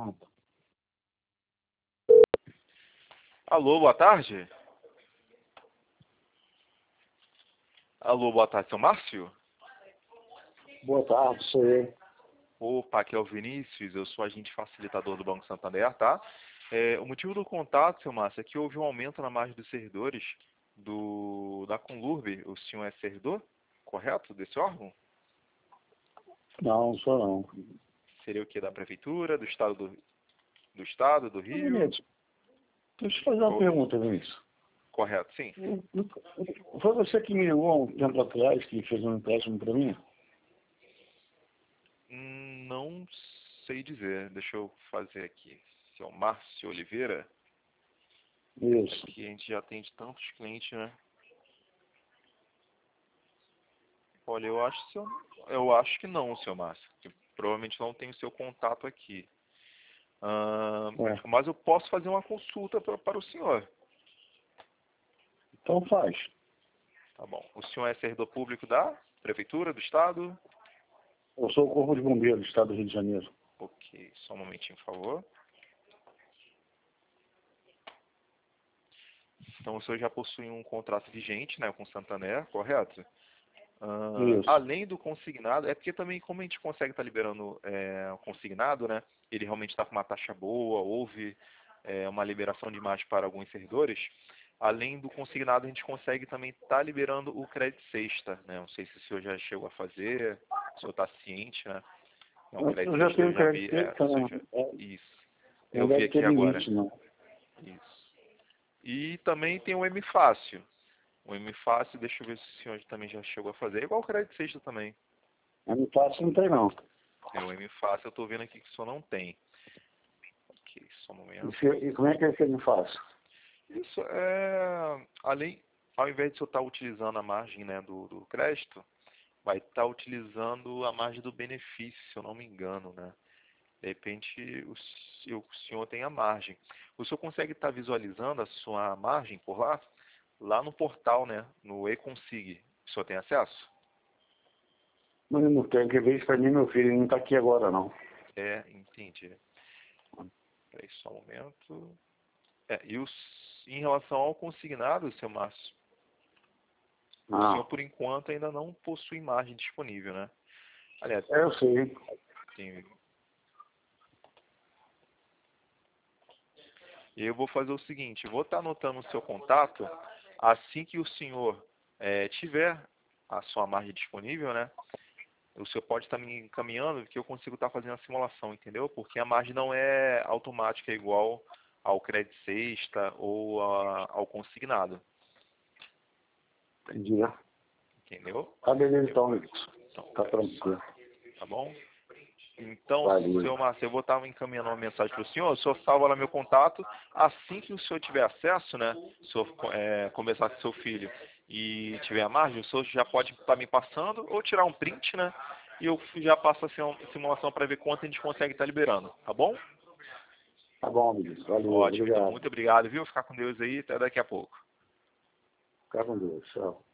Alô, boa tarde. Alô, boa tarde, seu Márcio? Boa tarde, sou eu. Opa, aqui é o Vinícius, eu sou agente facilitador do Banco Santander, tá? O motivo do contato, seu Márcio, é que houve um aumento na margem dos servidores da Conlurb. O senhor é servidor, correto, desse órgão? Não, sou não. Seria o que? Da Prefeitura, do Estado, do Rio? Vinícius, deixa eu te fazer uma pergunta, Vinícius. Correto, sim. Foi você que me ligou há um tempo atrás, que fez um empréstimo para mim? Não sei dizer, deixa eu fazer aqui. Seu Márcio Oliveira? Isso. Aqui a gente já atende tantos clientes, né? Olha, eu acho que não, seu Márcio. Que provavelmente não tem o seu contato aqui. Mas eu posso fazer uma consulta para o senhor. Então faz. Tá bom. O senhor é servidor público da Prefeitura, do Estado? Eu sou o Corpo de Bombeiros do Estado do Rio de Janeiro. Ok, só um momentinho, por favor. Então o senhor já possui um contrato vigente, né, com o Santander, correto? Isso. Além do consignado, é porque também como a gente consegue estar liberando o consignado, né, ele realmente está com uma taxa boa, houve uma liberação de imagem para alguns servidores, além do consignado a gente consegue também estar liberando o crédito sexta, né, não sei se o senhor já chegou a fazer, se o senhor está ciente, né, não, o crédito Eu já sexta eu tenho já vi, crédito, isso, não eu vi deve ter aqui agora, limite, não. isso. E também tem o M Fácil. O M Fácil, deixa eu ver se o senhor também já chegou a fazer. É igual o crédito sexta também. Mas não fácil não tem, não. O M Fácil eu estou vendo aqui que o senhor não tem. Ok, só um momento. E como é que ele faz? Isso ao invés de o senhor estar utilizando a margem, né, do crédito, vai estar utilizando a margem do benefício, se eu não me engano, né? De repente o senhor tem a margem. O senhor consegue estar visualizando a sua margem por lá? Lá no portal, né? No eConsig. O senhor tem acesso? Mas eu não tenho que ver isso para mim, meu filho. Ele não está aqui agora, não. Entendi. Peraí, só um momento. Em relação ao consignado, seu Márcio, o senhor, por enquanto, ainda não possui margem disponível, né? Aliás, Eu sei. tem... Eu vou fazer o seguinte, vou estar anotando o seu contato, assim que o senhor tiver a sua margem disponível, né? O senhor pode estar me encaminhando que eu consigo estar fazendo a simulação, entendeu? Porque a margem não é automática, é igual ao crédito sexta ou ao consignado. Entendi. Entendeu? Tá beleza então, Luiz. Então, Tá tranquilo. tá bom? Então, Valeu. seu Márcio, eu vou estar encaminhando uma mensagem para o senhor salva lá meu contato. Assim que o senhor tiver acesso, né? Se o senhor conversar com seu filho e tiver a margem, o senhor já pode estar me passando ou tirar um print, né? E eu já passo a simulação para ver quanto a gente consegue estar liberando, tá bom? Tá bom, Luiz. Valeu. Ótimo, então Obrigado. muito obrigado, viu? Ficar com Deus aí, até daqui a pouco. Fica com Deus. Tchau.